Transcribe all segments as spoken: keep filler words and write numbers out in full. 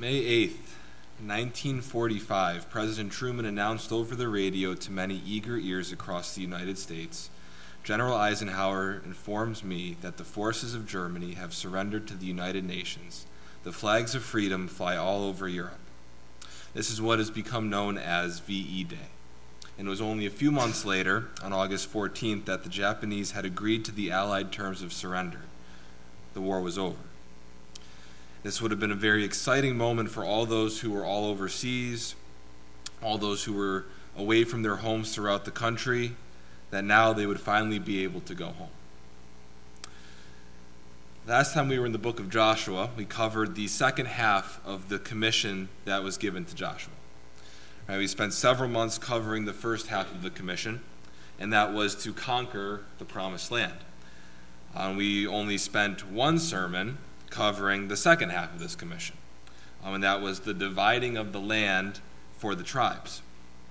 May eighth, nineteen forty-five, President Truman announced over the radio to many eager ears across the United States, General Eisenhower informs me that the forces of Germany have surrendered to the United Nations. The flags of freedom fly all over Europe. This is what has become known as V E Day. And it was only a few months later, on August fourteenth, that the Japanese had agreed to the Allied terms of surrender. The war was over. This would have been a very exciting moment for all those who were all overseas, all those who were away from their homes throughout the country, that now they would finally be able to go home. Last time we were in the book of Joshua, we covered the second half of the commission that was given to Joshua. Right, we spent several months covering the first half of the commission, and that was to conquer the promised land. Uh, we only spent one sermon covering the second half of this commission, um, and that was the dividing of the land for the tribes.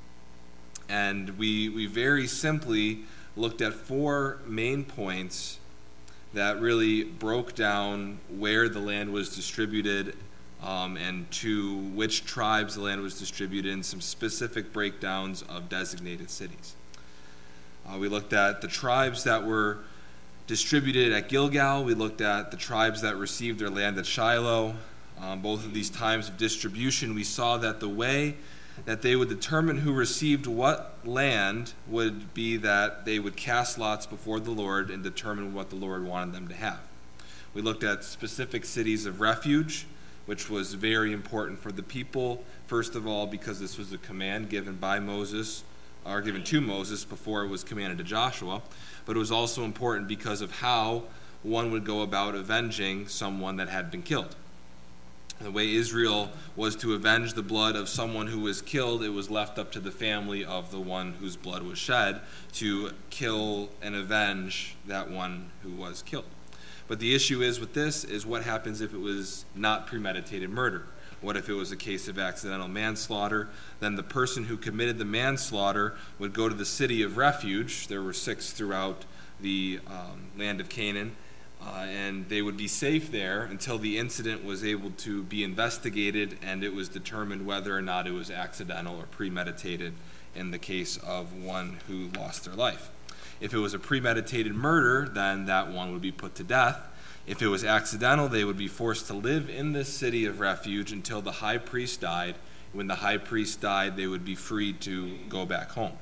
And we we very simply looked at four main points that really broke down where the land was distributed um, and to which tribes the land was distributed, and some specific breakdowns of designated cities. Uh, we looked at the tribes that were distributed at Gilgal. We looked at the tribes that received their land at Shiloh. Um, both of these times of distribution, we saw that the way that they would determine who received what land would be that they would cast lots before the Lord and determine what the Lord wanted them to have. We looked at specific cities of refuge, which was very important for the people, first of all, because this was a command given by Moses, or given to Moses before it was commanded to Joshua, but it was also important because of how one would go about avenging someone that had been killed. The way Israel was to avenge the blood of someone who was killed, it was left up to the family of the one whose blood was shed to kill and avenge that one who was killed. But the issue is with this is what happens if it was not premeditated murder? What if it was a case of accidental manslaughter? Then the person who committed the manslaughter would go to the city of refuge. There were six throughout the um, land of Canaan. Uh, and they would be safe there until the incident was able to be investigated and it was determined whether or not it was accidental or premeditated in the case of one who lost their life. If it was a premeditated murder, then that one would be put to death. If it was accidental, they would be forced to live in this city of refuge until the high priest died. When the high priest died, they would be free to go back home.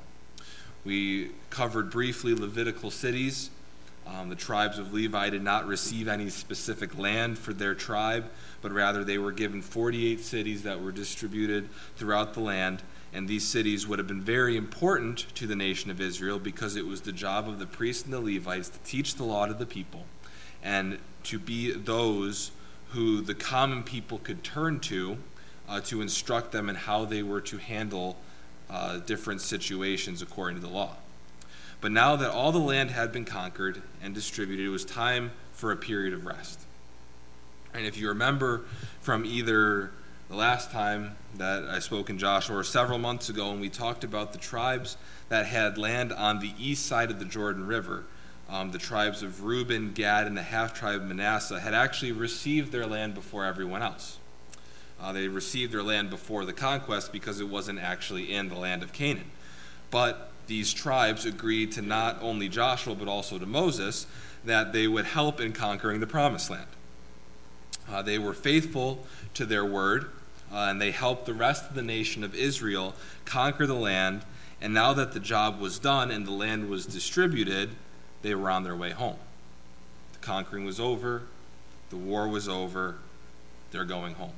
We covered briefly Levitical cities. Um, the tribes of Levi did not receive any specific land for their tribe, but rather they were given forty-eight cities that were distributed throughout the land, and these cities would have been very important to the nation of Israel because it was the job of the priests and the Levites to teach the law to the people and to be those who the common people could turn to uh, to instruct them in how they were to handle uh, different situations according to the law. But now that all the land had been conquered and distributed, it was time for a period of rest. And if you remember from either the last time that I spoke in Joshua or several months ago when we talked about the tribes that had land on the east side of the Jordan River, um, the tribes of Reuben, Gad, and the half-tribe of Manasseh had actually received their land before everyone else. Uh, they received their land before the conquest because it wasn't actually in the land of Canaan. But these tribes agreed to not only Joshua but also to Moses that they would help in conquering the promised land. Uh, they were faithful to their word, uh, and they helped the rest of the nation of Israel conquer the land, and now that the job was done and the land was distributed, they were on their way home. The conquering was over, the war was over, they're going home.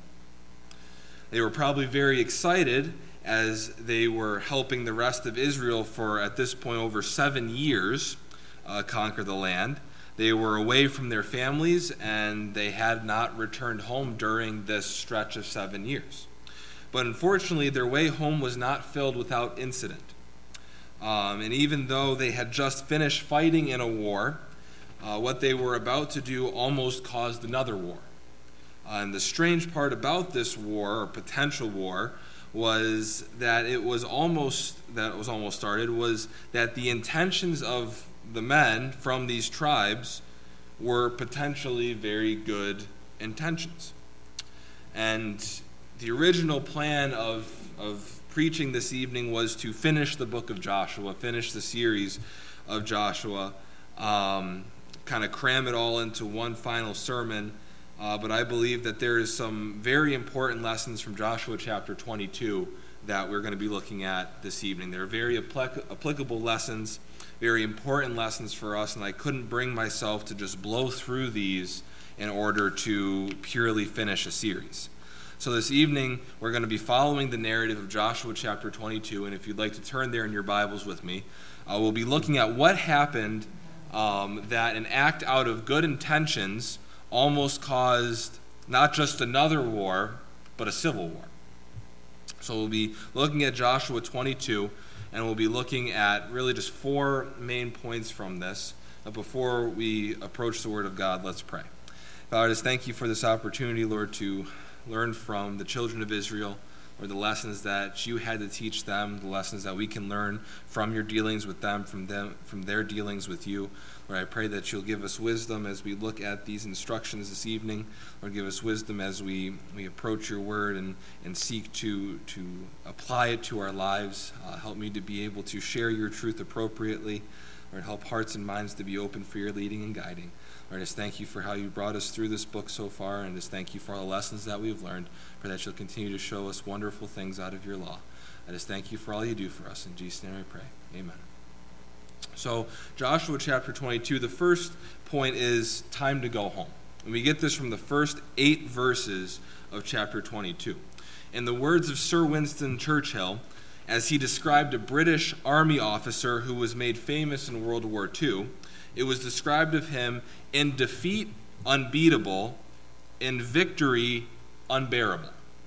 They were probably very excited as they were helping the rest of Israel for, at this point, over seven years uh, conquer the land. They were away from their families, and they had not returned home during this stretch of seven years. But unfortunately, their way home was not filled without incident. Um, and even though they had just finished fighting in a war, uh, what they were about to do almost caused another war. Uh, and the strange part about this war, or potential war, was that it was almost that it was almost started was that the intentions of the men from these tribes were potentially very good intentions. And the original plan of, of preaching this evening was to finish the book of Joshua, finish the series of Joshua, um, kind of cram it all into one final sermon. Uh, but I believe that there is some very important lessons from Joshua chapter twenty-two that we're going to be looking at this evening. They're very applic- applicable lessons, very important lessons for us, and I couldn't bring myself to just blow through these in order to purely finish a series. So this evening, we're going to be following the narrative of Joshua chapter twenty-two, and if you'd like to turn there in your Bibles with me, uh, we'll be looking at what happened um, that an act out of good intentions almost caused not just another war, but a civil war. So we'll be looking at Joshua twenty-two, and we'll be looking at really just four main points from this. But before we approach the Word of God, let's pray. Father, I just thank you for this opportunity, Lord, to learn from the children of Israel, or the lessons that you had to teach them, the lessons that we can learn from your dealings with them, from them, from their dealings with you. Lord, I pray that you'll give us wisdom as we look at these instructions this evening. Lord, give us wisdom as we, we approach your word and, and seek to, to apply it to our lives. Uh, help me to be able to share your truth appropriately. Lord, help hearts and minds to be open for your leading and guiding. Lord, I just thank you for how you brought us through this book so far, and just thank you for all the lessons that we've learned. Pray that you'll continue to show us wonderful things out of your law. I just thank you for all you do for us. In Jesus' name I pray. Amen. So, Joshua chapter twenty-two, the first point is time to go home. And we get this from the first eight verses of chapter twenty-two. In the words of Sir Winston Churchill, as he described a British army officer who was made famous in World War Two, it was described of him, in defeat unbeatable, in victory unbearable.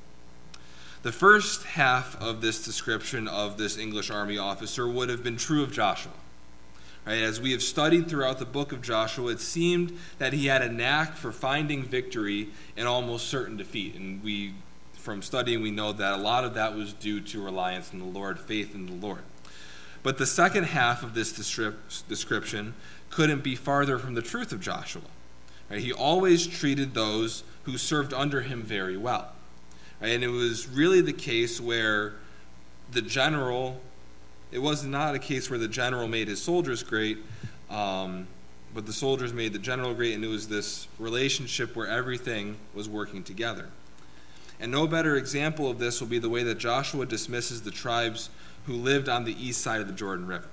The first half of this description of this English army officer would have been true of Joshua. Right? As we have studied throughout the book of Joshua, it seemed that he had a knack for finding victory in almost certain defeat. And we, from studying, we know that a lot of that was due to reliance in the Lord, faith in the Lord. But the second half of this description couldn't be farther from the truth of Joshua. Right? He always treated those who served under him very well. Right? And it was really the case where the general, it was not a case where the general made his soldiers great, um, but the soldiers made the general great, and it was this relationship where everything was working together. And no better example of this will be the way that Joshua dismisses the tribes who lived on the east side of the Jordan River.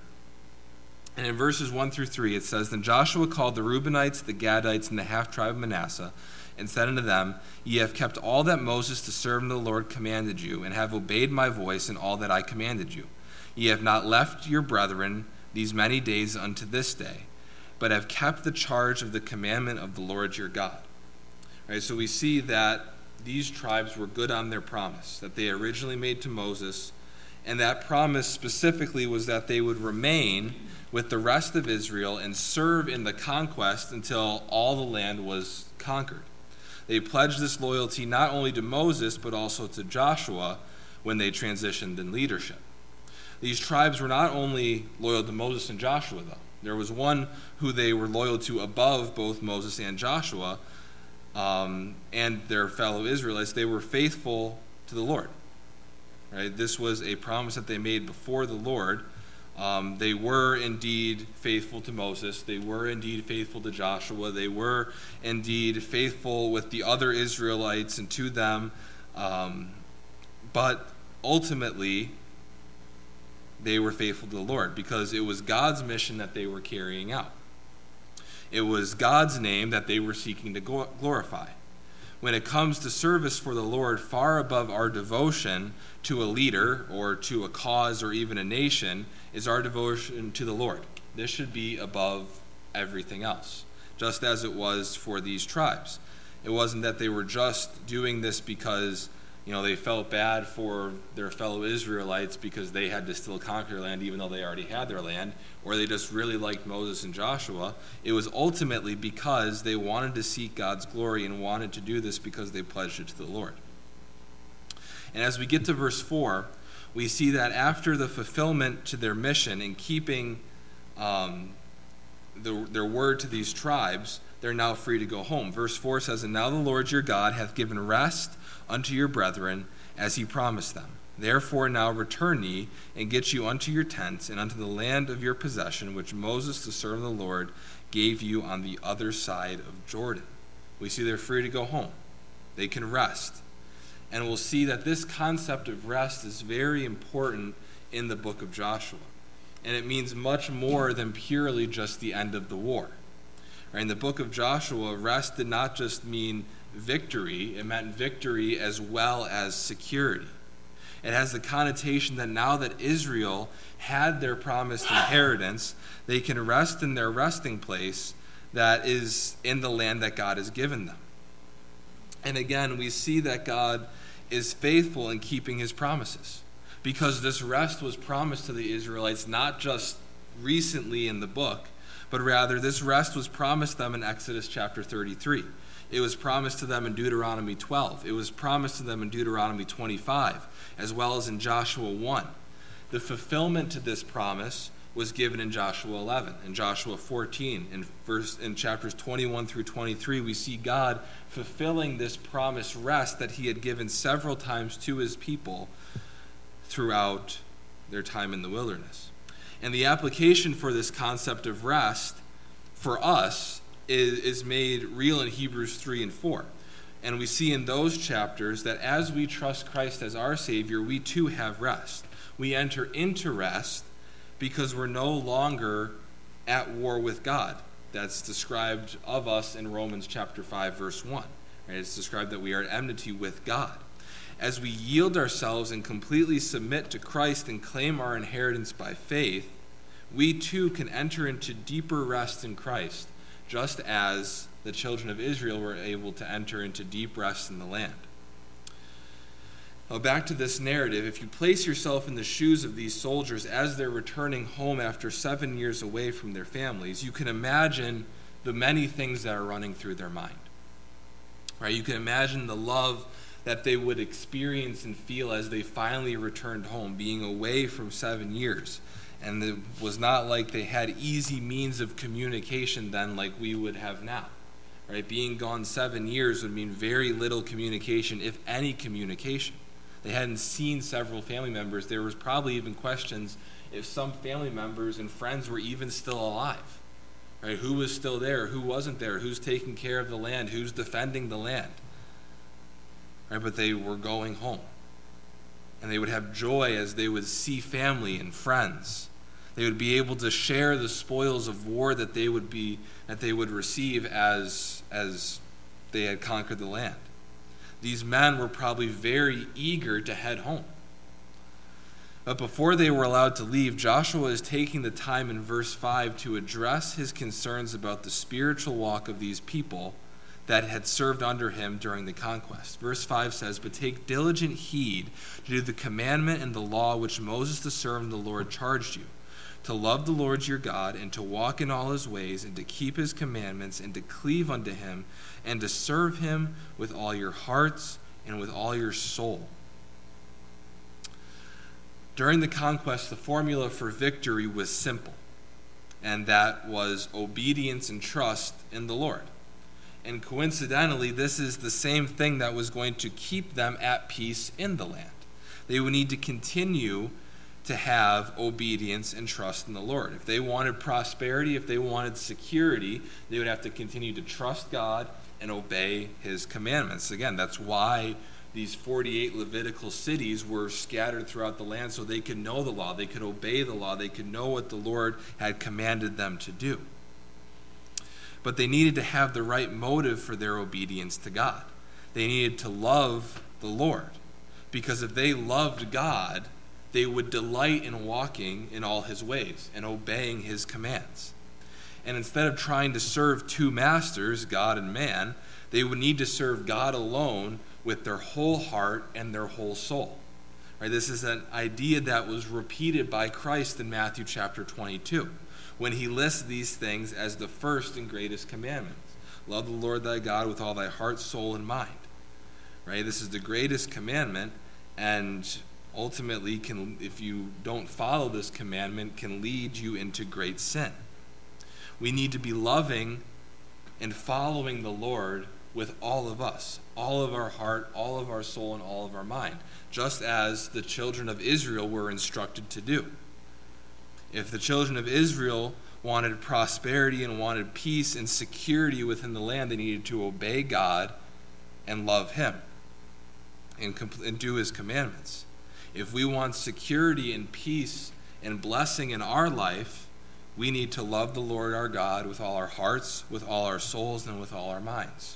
And in verses one through three, it says, Then Joshua called the Reubenites, the Gadites, and the half-tribe of Manasseh, and said unto them, Ye have kept all that Moses the servant of the Lord commanded you, and have obeyed my voice in all that I commanded you. Ye have not left your brethren these many days unto this day, but have kept the charge of the commandment of the Lord your God. Right, so we see that these tribes were good on their promise that they originally made to Moses, and that promise specifically was that they would remain with the rest of Israel and serve in the conquest until all the land was conquered. They pledged this loyalty not only to Moses, but also to Joshua when they transitioned in leadership. These tribes were not only loyal to Moses and Joshua, though. There was one who they were loyal to above both Moses and Joshua, um, and their fellow Israelites. They were faithful to the Lord. Right? This was a promise that they made before the Lord. Um, they were indeed faithful to Moses. They were indeed faithful to Joshua. They were indeed faithful with the other Israelites and to them. Um, but ultimately, they were faithful to the Lord because it was God's mission that they were carrying out. It was God's name that they were seeking to glorify. When it comes to service for the Lord, far above our devotion to a leader or to a cause or even a nation is our devotion to the Lord. This should be above everything else, just as it was for these tribes. It wasn't that they were just doing this because, you know, they felt bad for their fellow Israelites because they had to still conquer land even though they already had their land, or they just really liked Moses and Joshua. It was ultimately because they wanted to seek God's glory and wanted to do this because they pledged it to the Lord. And as we get to verse four, we see that after the fulfillment to their mission in keeping um, the, their word to these tribes, they're now free to go home. Verse four says, "And now the Lord your God hath given rest unto your brethren, as he promised them. Therefore now return ye, and get you unto your tents, and unto the land of your possession, which Moses the servant of the Lord gave you on the other side of Jordan." We see they're free to go home. They can rest. And we'll see that this concept of rest is very important in the book of Joshua. And it means much more than purely just the end of the war. Right? In the book of Joshua, rest did not just mean victory, it meant victory as well as security. It has the connotation that now that Israel had their promised inheritance, they can rest in their resting place that is in the land that God has given them. And again, we see that God is faithful in keeping his promises, because this rest was promised to the Israelites not just recently in the book, but rather this rest was promised them in Exodus chapter thirty-three. It was promised to them in Deuteronomy twelve. It was promised to them in Deuteronomy twenty-five, as well as in Joshua one. The fulfillment to this promise was given in Joshua eleven. In Joshua fourteen, in, verse, in chapters twenty-one through twenty-three, we see God fulfilling this promised rest that he had given several times to his people throughout their time in the wilderness. And the application for this concept of rest for us is, is made real in Hebrews three and four. And we see in those chapters that as we trust Christ as our Savior, we too have rest. We enter into rest because we're no longer at war with God. That's described of us in Romans chapter five, verse one. Right? It's described that we are at enmity with God. As we yield ourselves and completely submit to Christ and claim our inheritance by faith, we too can enter into deeper rest in Christ, just as the children of Israel were able to enter into deep rest in the land. Now, back to this narrative, if you place yourself in the shoes of these soldiers as they're returning home after seven years away from their families, you can imagine the many things that are running through their mind. Right? You can imagine the love that they would experience and feel as they finally returned home, being away from seven years. And it was not like they had easy means of communication then like we would have now. Right? Being gone seven years would mean very little communication, if any communication. They hadn't seen several family members. There was probably even questions if some family members and friends were even still alive. Right? Who was still there? Who wasn't there? Who's taking care of the land? Who's defending the land? Right? But they were going home. And they would have joy as they would see family and friends. They would be able to share the spoils of war that they would be that they would receive as, as they had conquered the land. These men were probably very eager to head home. But before they were allowed to leave, Joshua is taking the time in verse five to address his concerns about the spiritual walk of these people that had served under him during the conquest. Verse five says, "But take diligent heed to do the commandment and the law which Moses the servant of the Lord charged you, to love the Lord your God, and to walk in all his ways, and to keep his commandments, and to cleave unto him, and to serve him with all your hearts and with all your soul." During the conquest, the formula for victory was simple, and that was obedience and trust in the Lord. And coincidentally, this is the same thing that was going to keep them at peace in the land. They would need to continue to have obedience and trust in the Lord. If they wanted prosperity, if they wanted security, they would have to continue to trust God and obey his commandments. Again, that's why these forty-eight Levitical cities were scattered throughout the land, so they could know the law, they could obey the law, they could know what the Lord had commanded them to do. But they needed to have the right motive for their obedience to God. They needed to love the Lord, because if they loved God, they would delight in walking in all his ways and obeying his commands. And instead of trying to serve two masters, God and man, they would need to serve God alone with their whole heart and their whole soul. Right? This is an idea that was repeated by Christ in Matthew chapter twenty-two, when he lists these things as the first and greatest commandments. Love the Lord thy God with all thy heart, soul, and mind. Right? This is the greatest commandment, and ultimately, can, if you don't follow this commandment, can lead you into great sin. We need to be loving and following the Lord with all of us, all of our heart, all of our soul, and all of our mind, just as the children of Israel were instructed to do. If the children of Israel wanted prosperity and wanted peace and security within the land, they needed to obey God and love him and, compl- and do his commandments. If we want security and peace and blessing in our life, we need to love the Lord our God with all our hearts, with all our souls, and with all our minds.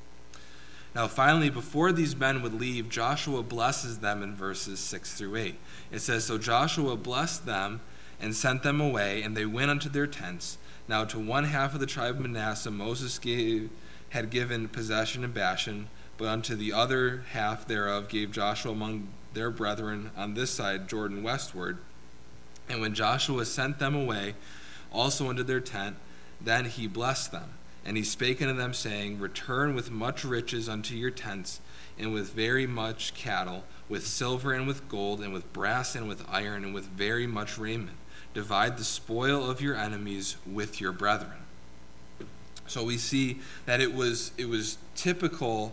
Now, finally, before these men would leave, Joshua blesses them in verses six through eight. It says, "So Joshua blessed them and sent them away, and they went unto their tents. Now to one half of the tribe of Manasseh Moses gave, had given possession in Bashan, but unto the other half thereof gave Joshua among their brethren on this side Jordan westward. And when Joshua sent them away also unto their tent, then he blessed them. And he spake unto them, saying, Return with much riches unto your tents, and with very much cattle, with silver and with gold, and with brass and with iron, and with very much raiment. Divide the spoil of your enemies with your brethren." So we see that it was it was typical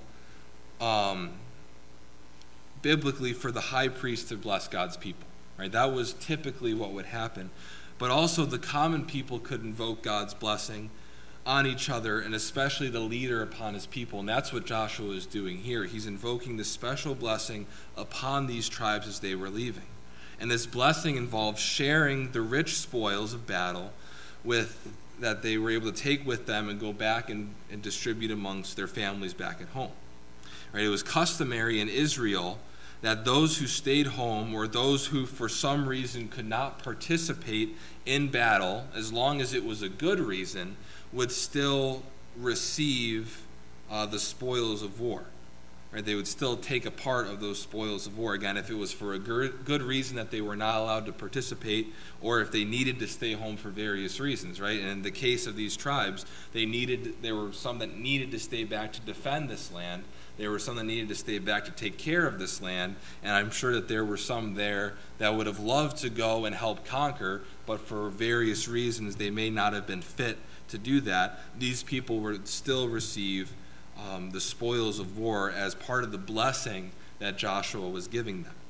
um, biblically for the high priest to bless God's people. Right? That was typically what would happen. But also the common people could invoke God's blessing on each other, and especially the leader upon his people. And that's what Joshua is doing here. He's invoking the special blessing upon these tribes as they were leaving. And this blessing involves sharing the rich spoils of battle with that they were able to take with them and go back and, and distribute amongst their families back at home. Right? It was customary in Israel that those who stayed home, or those who for some reason could not participate in battle, as long as it was a good reason, would still receive uh, the spoils of war. Right? They would still take a part of those spoils of war. Again, if it was for a good reason that they were not allowed to participate, or if they needed to stay home for various reasons, right? And in the case of these tribes, they needed, there were some that needed to stay back to defend this land. There were some that needed to stay back to take care of this land. And I'm sure that there were some there that would have loved to go and help conquer, but for various reasons, they may not have been fit to do that. These people would still receive Um, the spoils of war as part of the blessing that Joshua was giving them.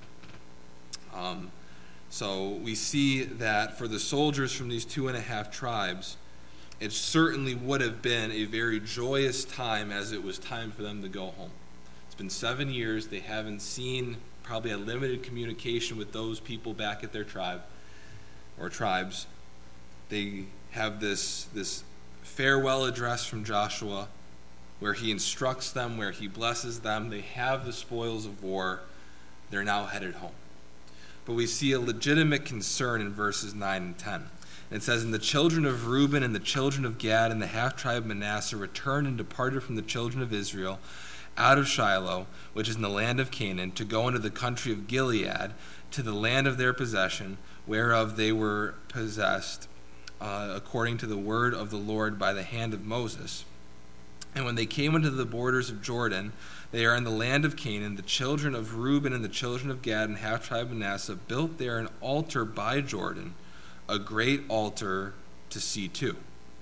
Um, so we see that for the soldiers from these two and a half tribes, it certainly would have been a very joyous time as it was time for them to go home. It's been seven years. They haven't seen, probably a limited communication with those people back at their tribe or tribes. They have this, this farewell address from Joshua, where he instructs them, where he blesses them. They have the spoils of war. They're now headed home. But we see a legitimate concern in verses nine and ten. And it says, "And the children of Reuben and the children of Gad and the half-tribe of Manasseh returned and departed from the children of Israel out of Shiloh, which is in the land of Canaan, to go into the country of Gilead, to the land of their possession, whereof they were possessed, uh, according to the word of the Lord by the hand of Moses. And when they came unto the borders of Jordan, they are in the land of Canaan. The children of Reuben and the children of Gad and half-tribe of Manasseh built there an altar by Jordan, a great altar to see to."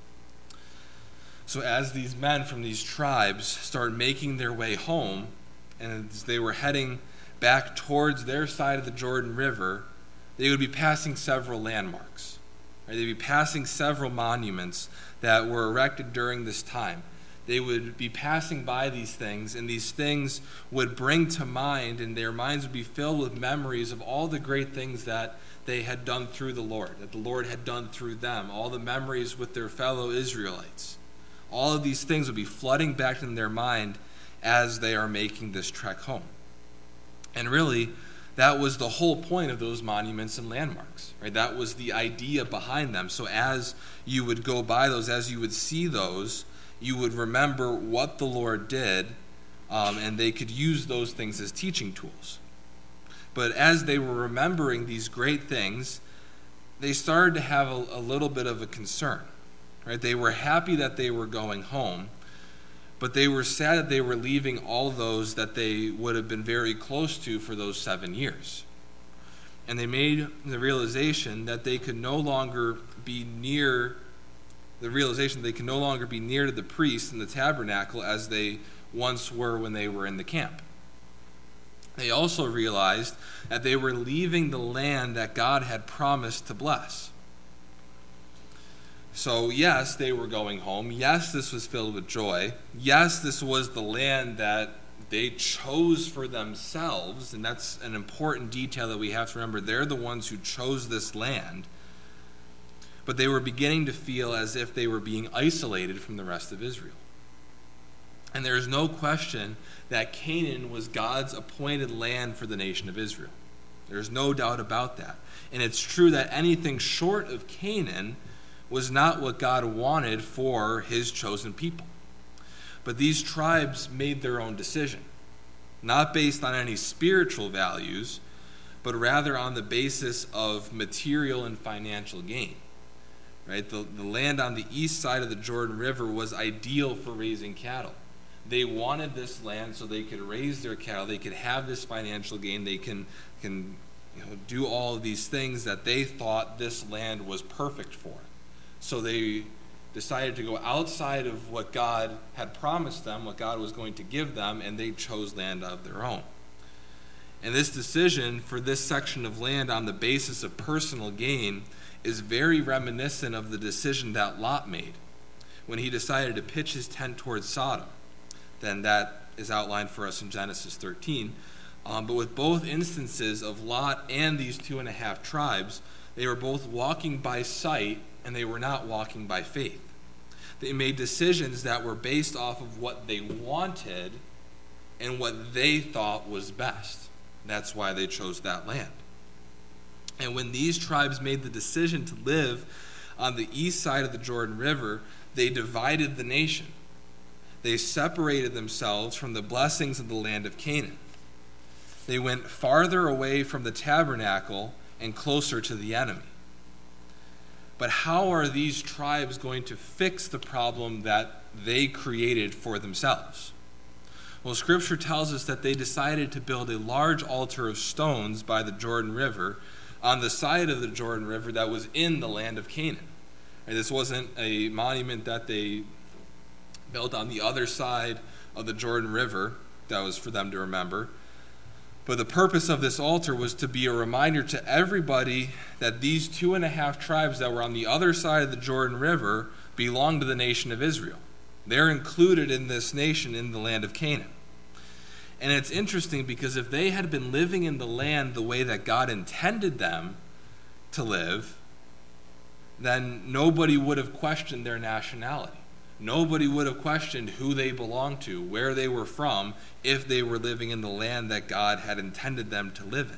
So as these men from these tribes start making their way home, and as they were heading back towards their side of the Jordan River, they would be passing several landmarks. Right? They'd be passing several monuments that were erected during this time. They would be passing by these things, and these things would bring to mind, and their minds would be filled with memories of all the great things that they had done through the Lord, that the Lord had done through them, all the memories with their fellow Israelites. All of these things would be flooding back in their mind as they are making this trek home. And really, that was the whole point of those monuments and landmarks, right? That was the idea behind them. So as you would go by those, as you would see those, you would remember what the Lord did, um, and they could use those things as teaching tools. But as they were remembering these great things, they started to have a, a little bit of a concern. Right? They were happy that they were going home, but they were sad that they were leaving all those that they would have been very close to for those seven years. And they made the realization that they could no longer be near the realization that they can no longer be near to the priest in the tabernacle as they once were when they were in the camp. They also realized that they were leaving the land that God had promised to bless. So yes, they were going home. Yes, this was filled with joy. Yes, this was the land that they chose for themselves, and that's an important detail that we have to remember. They're the ones who chose this land. But they were beginning to feel as if they were being isolated from the rest of Israel. And there is no question that Canaan was God's appointed land for the nation of Israel. There's no doubt about that. And it's true that anything short of Canaan was not what God wanted for his chosen people. But these tribes made their own decision, not based on any spiritual values, but rather on the basis of material and financial gain. Right? The, the land on the east side of the Jordan River was ideal for raising cattle. They wanted this land so they could raise their cattle, they could have this financial gain, they can, can you know, do all of these things that they thought this land was perfect for. So they decided to go outside of what God had promised them, what God was going to give them, and they chose land of their own. And this decision for this section of land on the basis of personal gain is very reminiscent of the decision that Lot made when he decided to pitch his tent towards Sodom. Then that is outlined for us in Genesis thirteen. Um, but with both instances of Lot and these two and a half tribes, they were both walking by sight and they were not walking by faith. They made decisions that were based off of what they wanted and what they thought was best. That's why they chose that land. And when these tribes made the decision to live on the east side of the Jordan River, they divided the nation. They separated themselves from the blessings of the land of Canaan. They went farther away from the tabernacle and closer to the enemy. But how are these tribes going to fix the problem that they created for themselves? Well, Scripture tells us that they decided to build a large altar of stones by the Jordan River on the side of the Jordan River that was in the land of Canaan. And this wasn't a monument that they built on the other side of the Jordan River that was for them to remember. But the purpose of this altar was to be a reminder to everybody that these two and a half tribes that were on the other side of the Jordan River belonged to the nation of Israel. They're included in this nation in the land of Canaan. And it's interesting because if they had been living in the land the way that God intended them to live, then nobody would have questioned their nationality. Nobody would have questioned who they belonged to, where they were from, if they were living in the land that God had intended them to live in.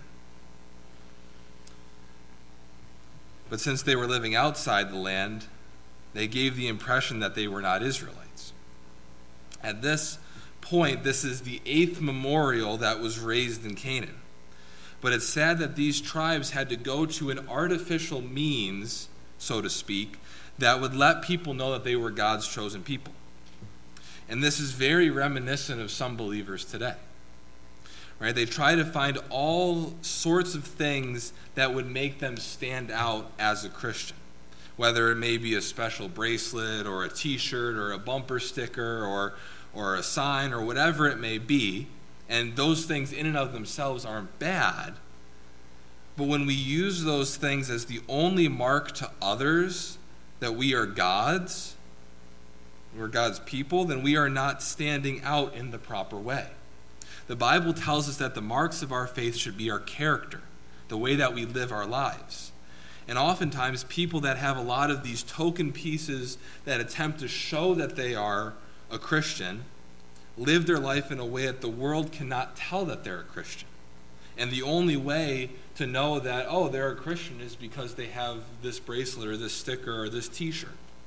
But since they were living outside the land, they gave the impression that they were not Israelites. At this point, this is the eighth memorial that was raised in Canaan. But it's sad that these tribes had to go to an artificial means, so to speak, that would let people know that they were God's chosen people. And this is very reminiscent of some believers today. Right? They try to find all sorts of things that would make them stand out as a Christian. Whether it may be a special bracelet or a t-shirt or a bumper sticker or, or a sign or whatever it may be. And those things in and of themselves aren't bad. But when we use those things as the only mark to others that we are God's, we're God's people, then we are not standing out in the proper way. The Bible tells us that the marks of our faith should be our character, the way that we live our lives. And oftentimes, people that have a lot of these token pieces that attempt to show that they are a Christian live their life in a way that the world cannot tell that they're a Christian. And the only way to know that, oh, they're a Christian is because they have this bracelet or this sticker or this t-shirt.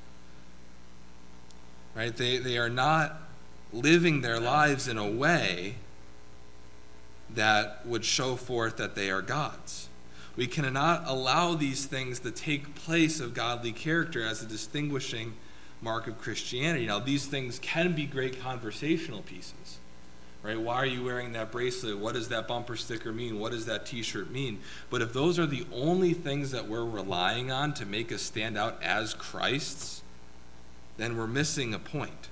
Right? They, they are not living their lives in a way that would show forth that they are God's. We cannot allow these things to take place of godly character as a distinguishing mark of Christianity. Now, these things can be great conversational pieces. Right? Why are you wearing that bracelet? What does that bumper sticker mean? What does that t-shirt mean? But if those are the only things that we're relying on to make us stand out as Christ's, then we're missing a point.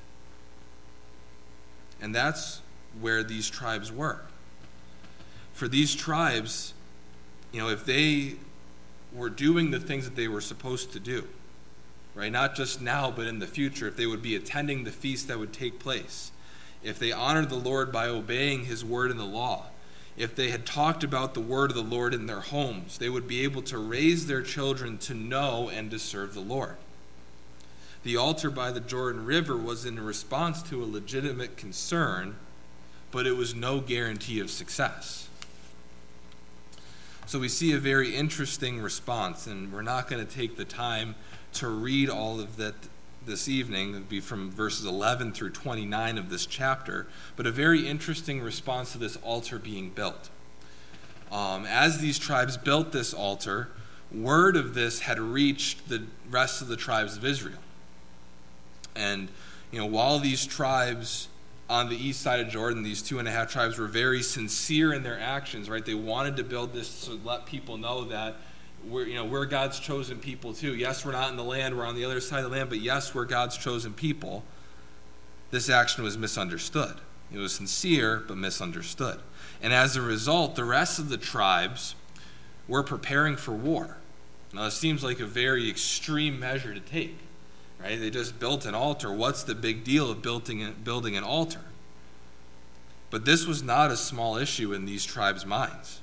And that's where these tribes were. For these tribes, you know, if they were doing the things that they were supposed to do, right, not just now but in the future, if they would be attending the feast that would take place, if they honored the Lord by obeying his word in the law, if they had talked about the word of the Lord in their homes, they would be able to raise their children to know and to serve the Lord. The altar by the Jordan River was in response to a legitimate concern, but it was no guarantee of success. So we see a very interesting response, and we're not going to take the time to read all of that this evening. It would be from verses eleven through twenty-nine of this chapter, but a very interesting response to this altar being built. Um, as these tribes built this altar, word of this had reached the rest of the tribes of Israel. And, you know, while these tribes on the east side of Jordan, these two and a half tribes were very sincere in their actions, right? They wanted to build this to let people know that we're, you know, we're God's chosen people too. Yes, we're not in the land, we're on the other side of the land, but yes, we're God's chosen people. This action was misunderstood. It was sincere, but misunderstood. And as a result, the rest of the tribes were preparing for war. Now, this seems like a very extreme measure to take. Right? They just built an altar. What's the big deal of building, building an altar? But this was not a small issue in these tribes' minds.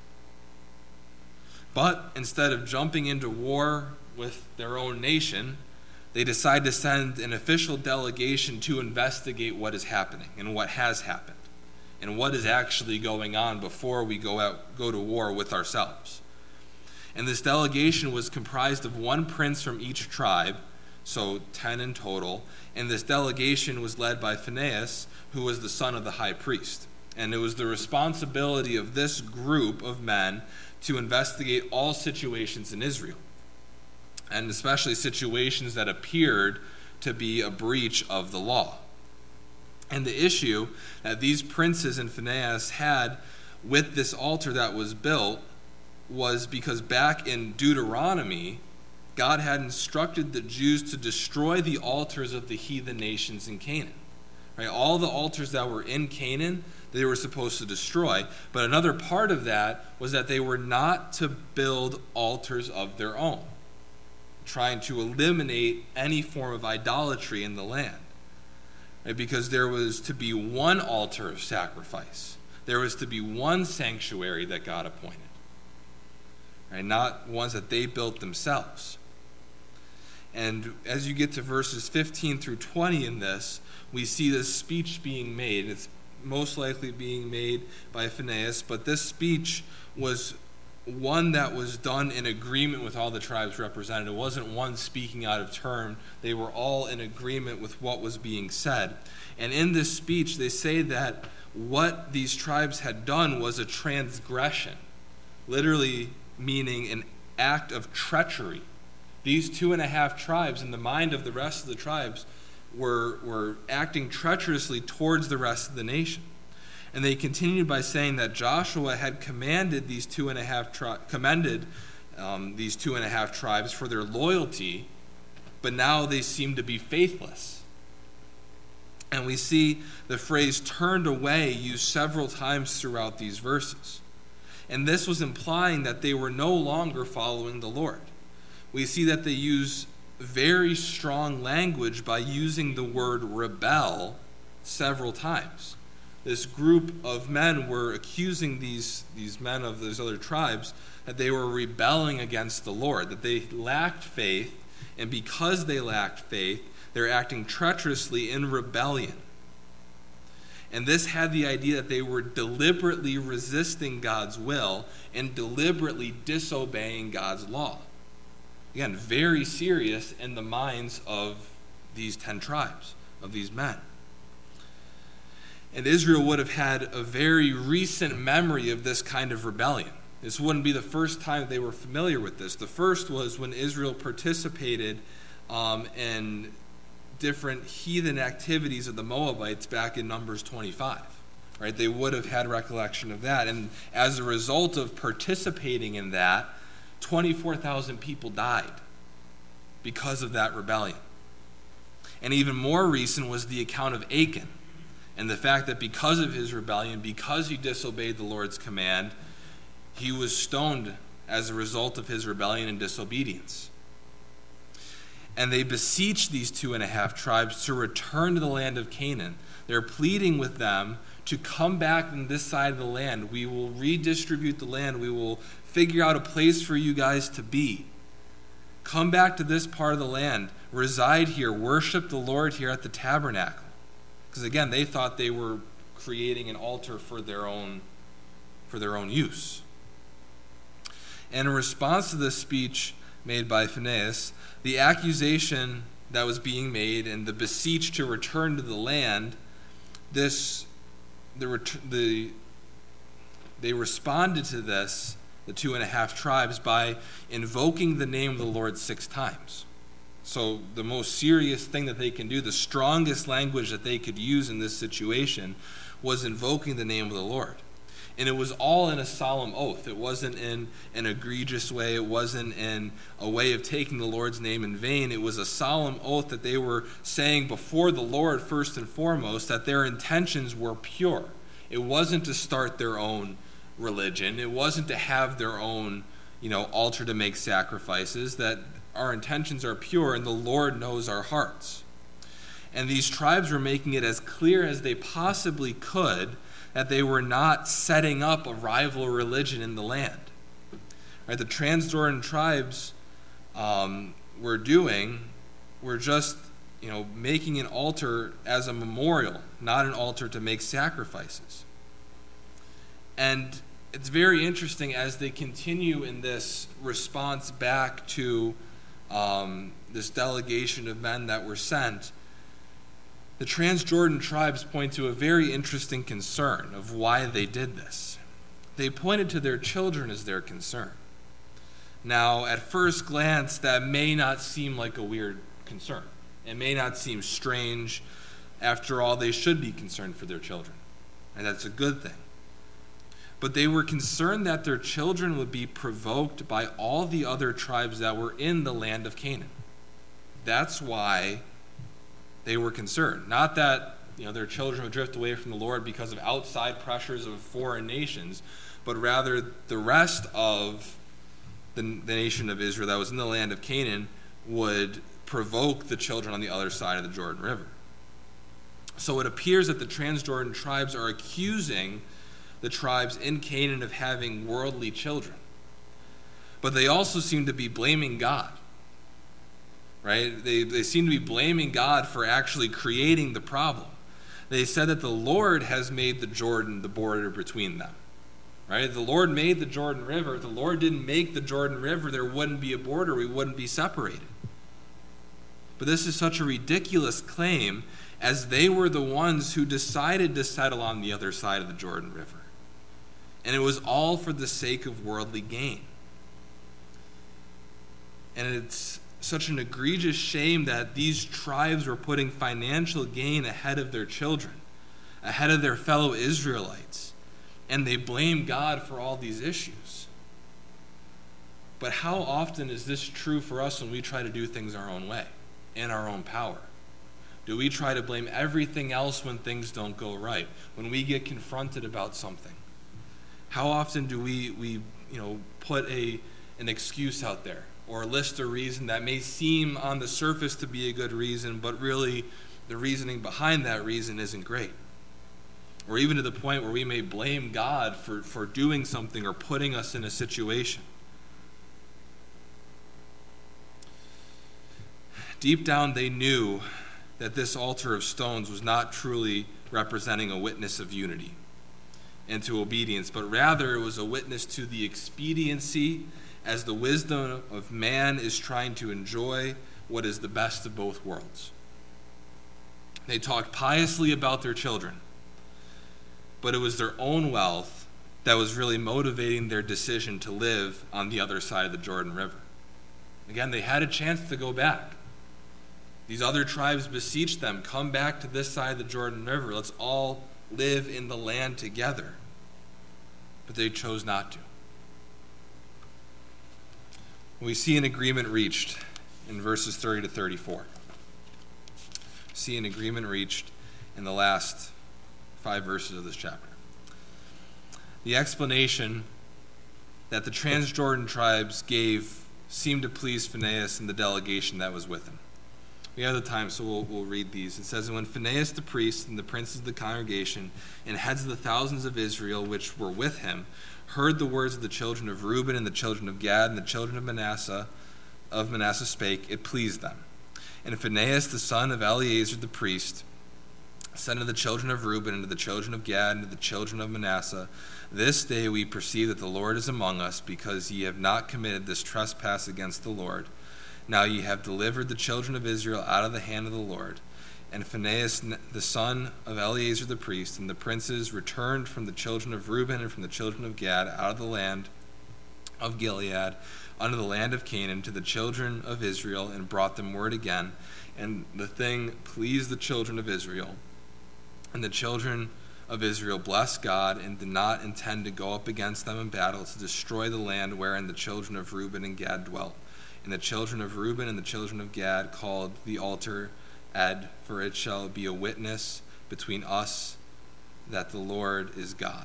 But instead of jumping into war with their own nation, they decide to send an official delegation to investigate what is happening and what has happened and what is actually going on before we go out, go to war with ourselves. And this delegation was comprised of one prince from each tribe, so ten in total, and this delegation was led by Phinehas, who was the son of the high priest. And it was the responsibility of this group of men to investigate all situations in Israel, and especially situations that appeared to be a breach of the law. And the issue that these princes and Phinehas had with this altar that was built was because back in Deuteronomy, God had instructed the Jews to destroy the altars of the heathen nations in Canaan. Right? All the altars that were in Canaan, they were supposed to destroy. But another part of that was that they were not to build altars of their own, trying to eliminate any form of idolatry in the land. Right? Because there was to be one altar of sacrifice. There was to be one sanctuary that God appointed. Right? Not ones that they built themselves. And as you get to verses fifteen through twenty in this, we see this speech being made. It's most likely being made by Phinehas, but this speech was one that was done in agreement with all the tribes represented. It wasn't one speaking out of turn. They were all in agreement with what was being said. And in this speech, they say that what these tribes had done was a transgression, literally meaning an act of treachery. These two and a half tribes, in the mind of the rest of the tribes, were, were acting treacherously towards the rest of the nation. And they continued by saying that Joshua had commanded these two and a half tri- commended um, these two and a half tribes for their loyalty, but now they seem to be faithless. And we see the phrase "turned away" used several times throughout these verses. And this was implying that they were no longer following the Lord. We see that they use very strong language by using the word rebel several times. This group of men were accusing these, these men of those other tribes that they were rebelling against the Lord, that they lacked faith, and because they lacked faith, they're acting treacherously in rebellion. And this had the idea that they were deliberately resisting God's will and deliberately disobeying God's law. Again, very serious in the minds of these ten tribes, of these men. And Israel would have had a very recent memory of this kind of rebellion. This wouldn't be the first time they were familiar with this. The first was when Israel participated um, in different heathen activities of the Moabites back in Numbers twenty-five. Right? They would have had recollection of that. And as a result of participating in that, twenty-four thousand people died because of that rebellion. And even more recent was the account of Achan, and the fact that because of his rebellion, because he disobeyed the Lord's command, he was stoned as a result of his rebellion and disobedience. And they beseech these two and a half tribes to return to the land of Canaan. They're pleading with them to come back on this side of the land. We will redistribute the land. We will figure out a place for you guys to be. Come back to this part of the land. Reside here. Worship the Lord here at the tabernacle. Because again, they thought they were creating an altar for their own, for their own use. And in response to this speech made by Phinehas, the accusation that was being made and the beseech to return to the land, this, the, the, they responded to this, the two and a half tribes, by invoking the name of the Lord six times. So the most serious thing that they can do, the strongest language that they could use in this situation, was invoking the name of the Lord. And it was all in a solemn oath. It wasn't in an egregious way. It wasn't in a way of taking the Lord's name in vain. It was a solemn oath that they were saying before the Lord, first and foremost, that their intentions were pure. It wasn't to start their own religion. It wasn't to have their own, you know, altar to make sacrifices, that our intentions are pure and the Lord knows our hearts. And these tribes were making it as clear as they possibly could that they were not setting up a rival religion in the land. Right? The Transjordan tribes um, were doing, were just, you know, making an altar as a memorial, not an altar to make sacrifices. And it's very interesting as they continue in this response back to um, this delegation of men that were sent. The Transjordan tribes point to a very interesting concern of why they did this. They pointed to their children as their concern. Now, at first glance, that may not seem like a weird concern. It may not seem strange. After all, they should be concerned for their children, and that's a good thing. But they were concerned that their children would be provoked by all the other tribes that were in the land of Canaan. That's why they were concerned. Not that, you know, their children would drift away from the Lord because of outside pressures of foreign nations, but rather the rest of the, the nation of Israel that was in the land of Canaan would provoke the children on the other side of the Jordan River. So it appears that the Transjordan tribes are accusing the tribes in Canaan of having worldly children. But they also seem to be blaming God. Right? They, they seem to be blaming God for actually creating the problem. They said that the Lord has made the Jordan the border between them. Right? The Lord made the Jordan River. If the Lord didn't make the Jordan River, there wouldn't be a border. We wouldn't be separated. But this is such a ridiculous claim, as they were the ones who decided to settle on the other side of the Jordan River. And it was all for the sake of worldly gain. And it's such an egregious shame that these tribes were putting financial gain ahead of their children, ahead of their fellow Israelites, and they blame God for all these issues. But how often is this true for us when we try to do things our own way, in our own power? Do we try to blame everything else when things don't go right, when we get confronted about something? How often do we, we you know, put a an excuse out there, or list a reason that may seem on the surface to be a good reason, but really the reasoning behind that reason isn't great? Or even to the point where we may blame God for, for doing something or putting us in a situation. Deep down, they knew that this altar of stones was not truly representing a witness of unity and to obedience, but rather it was a witness to the expediency as the wisdom of man is trying to enjoy what is the best of both worlds. They talked piously about their children, but it was their own wealth that was really motivating their decision to live on the other side of the Jordan River. Again, they had a chance to go back. These other tribes beseeched them, come back to this side of the Jordan River. Let's all live in the land together. But they chose not to. We see an agreement reached in verses thirty to thirty-four. see an agreement reached in the last five verses of this chapter. The explanation that the Transjordan tribes gave seemed to please Phinehas and the delegation that was with him. We have the time, so we'll, we'll read these. It says, "And when Phinehas the priest and the princes of the congregation and heads of the thousands of Israel which were with him heard the words of the children of Reuben and the children of Gad and the children of Manasseh, of Manasseh spake, it pleased them. And Phinehas the son of Eleazar the priest said to the children of Reuben and to the children of Gad and to the children of Manasseh, This day we perceive that the Lord is among us, because ye have not committed this trespass against the Lord. Now ye have delivered the children of Israel out of the hand of the Lord. And Phinehas the son of Eleazar the priest and the princes returned from the children of Reuben and from the children of Gad out of the land of Gilead unto the land of Canaan to the children of Israel, and brought them word again. And the thing pleased the children of Israel. And the children of Israel blessed God, and did not intend to go up against them in battle to destroy the land wherein the children of Reuben and Gad dwelt. And the children of Reuben and the children of Gad called the altar Ed, for it shall be a witness between us that the Lord is God."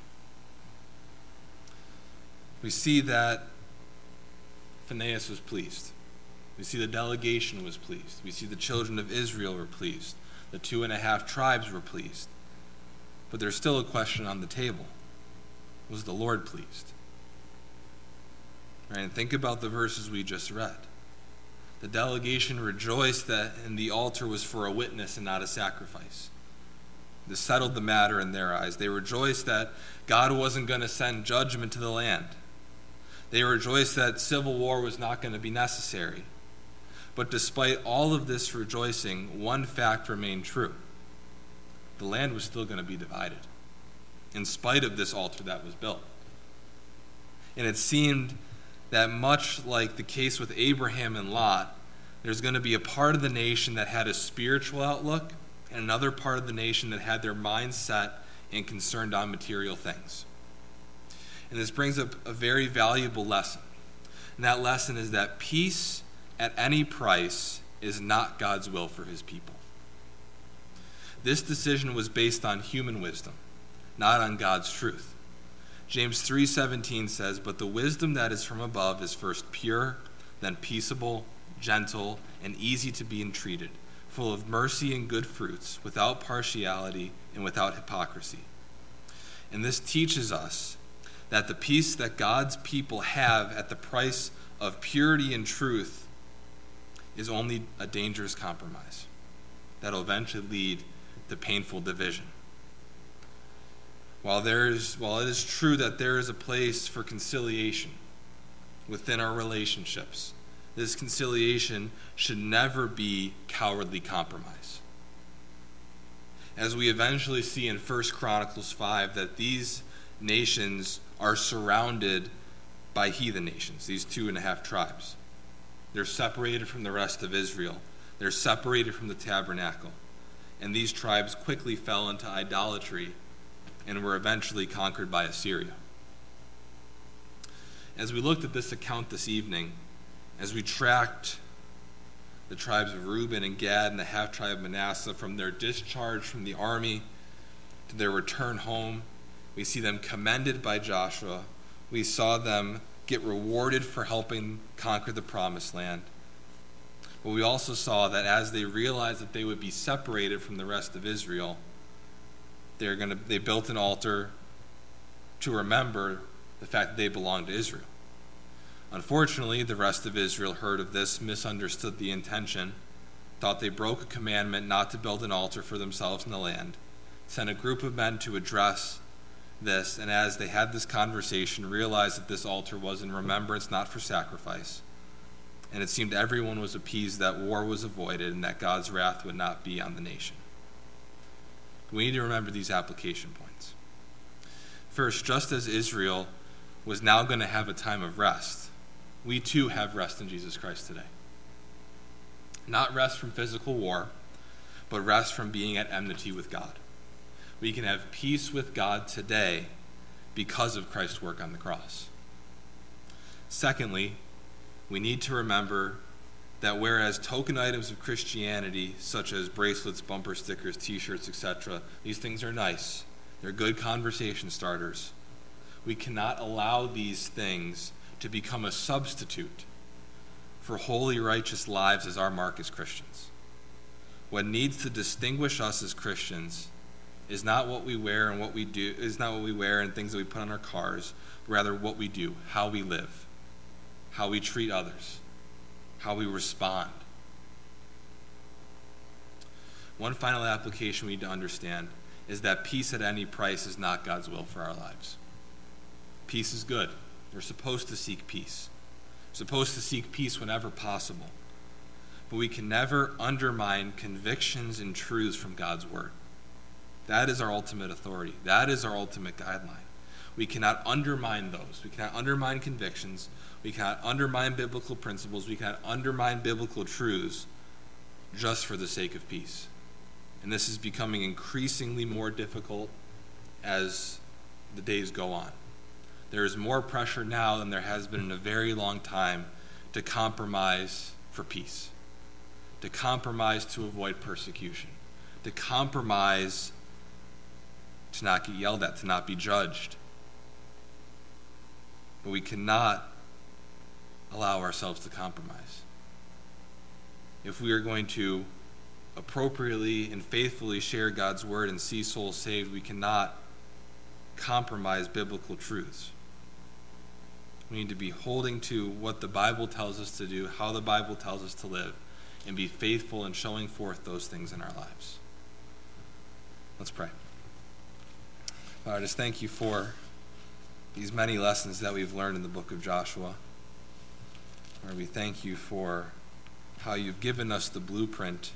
We see that Phinehas was pleased. We see the delegation was pleased. We see the children of Israel were pleased. The two and a half tribes were pleased. But there's still a question on the table. Was the Lord pleased? Right? And think about the verses we just read. The delegation rejoiced that and the altar was for a witness and not a sacrifice. This settled the matter in their eyes. They rejoiced that God wasn't going to send judgment to the land. They rejoiced that civil war was not going to be necessary. But despite all of this rejoicing, one fact remained true. The land was still going to be divided, in spite of this altar that was built. And it seemed that much like the case with Abraham and Lot, there's going to be a part of the nation that had a spiritual outlook and another part of the nation that had their mind set and concerned on material things. And this brings up a very valuable lesson. And that lesson is that peace at any price is not God's will for his people. This decision was based on human wisdom, not on God's truth. James three seventeen says, "But the wisdom that is from above is first pure, then peaceable, gentle, and easy to be entreated, full of mercy and good fruits, without partiality and without hypocrisy." And this teaches us that the peace that God's people have at the price of purity and truth is only a dangerous compromise that will eventually lead to painful division. While there is, while it is true that there is a place for conciliation within our relationships, this conciliation should never be cowardly compromise. As we eventually see in First Chronicles five, that these nations are surrounded by heathen nations, these two and a half tribes. They're separated from the rest of Israel. They're separated from the tabernacle. And these tribes quickly fell into idolatry and were eventually conquered by Assyria. As we looked at this account this evening, as we tracked the tribes of Reuben and Gad and the half-tribe of Manasseh from their discharge from the army to their return home, we see them commended by Joshua. We saw them get rewarded for helping conquer the promised land. But we also saw that as they realized that they would be separated from the rest of Israel, they're going to, they built an altar to remember the fact that they belonged to Israel. Unfortunately, the rest of Israel heard of this, misunderstood the intention, thought they broke a commandment not to build an altar for themselves in the land, sent a group of men to address this, and as they had this conversation, realized that this altar was in remembrance, not for sacrifice. And it seemed everyone was appeased that war was avoided and that God's wrath would not be on the nation. We need to remember these application points. First, just as Israel was now going to have a time of rest, we too have rest in Jesus Christ today. Not rest from physical war, but rest from being at enmity with God. We can have peace with God today because of Christ's work on the cross. Secondly, we need to remember that whereas token items of Christianity, such as bracelets, bumper stickers, t-shirts, et cetera, these things are nice. They're good conversation starters. We cannot allow these things to become a substitute for holy, righteous lives as our mark as Christians. What needs to distinguish us as Christians is not what we wear and what we do, is not what we wear and things that we put on our cars, but rather what we do, how we live, how we treat others, how we respond. One final application we need to understand is that peace at any price is not God's will for our lives. Peace is good. We're supposed to seek peace. We're supposed to seek peace whenever possible. But we can never undermine convictions and truths from God's word. That is our ultimate authority. That is our ultimate guideline. We cannot undermine those. We cannot undermine convictions. We cannot undermine biblical principles. We cannot undermine biblical truths just for the sake of peace. And this is becoming increasingly more difficult as the days go on. There is more pressure now than there has been in a very long time to compromise for peace, to compromise to avoid persecution, to compromise to not get yelled at, to not be judged. But we cannot allow ourselves to compromise. If we are going to appropriately and faithfully share God's word and see souls saved, we cannot compromise biblical truths. We need to be holding to what the Bible tells us to do, how the Bible tells us to live, and be faithful in showing forth those things in our lives. Let's pray. Lord, I just thank you for these many lessons that we've learned in the book of Joshua. Lord, we thank you for how you've given us the blueprint,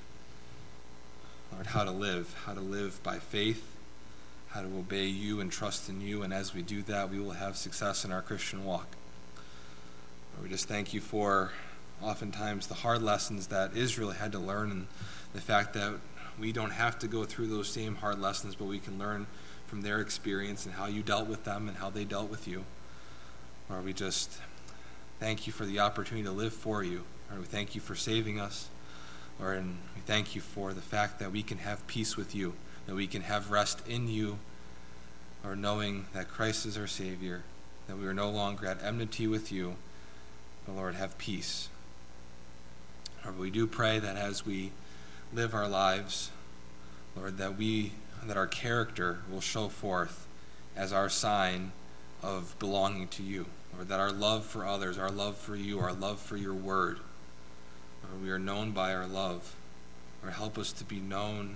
Lord, how to live, how to live by faith, how to obey you and trust in you, and as we do that, we will have success in our Christian walk. Lord, we just thank you for oftentimes the hard lessons that Israel had to learn, and the fact that we don't have to go through those same hard lessons, but we can learn from their experience and how you dealt with them and how they dealt with you. Lord, we just thank you for the opportunity to live for you. Lord, we thank you for saving us. Lord, and we thank you for the fact that we can have peace with you, that we can have rest in you, or knowing that Christ is our Savior, that we are no longer at enmity with you, but Lord, have peace. Lord, we do pray that as we live our lives, Lord, that we, that our character will show forth as our sign of belonging to you. Lord, that our love for others, our love for you, our love for your word, Lord, we are known by our love. Lord, help us to be known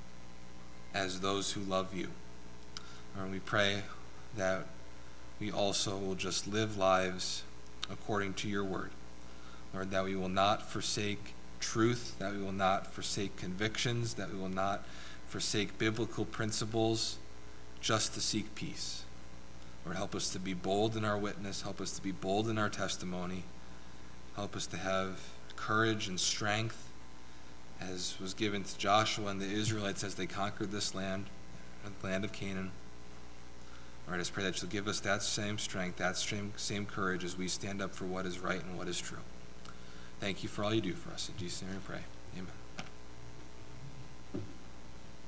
as those who love you. Lord, we pray that we also will just live lives according to your word. Lord, that we will not forsake truth, that we will not forsake convictions, that we will not forsake biblical principles just to seek peace. Lord, help us to be bold in our witness. Help us to be bold in our testimony. Help us to have courage and strength as was given to Joshua and the Israelites as they conquered this land, the land of Canaan. Lord, I just pray that you'll give us that same strength, that same, same courage as we stand up for what is right and what is true. Thank you for all you do for us. In Jesus' name we pray. Amen.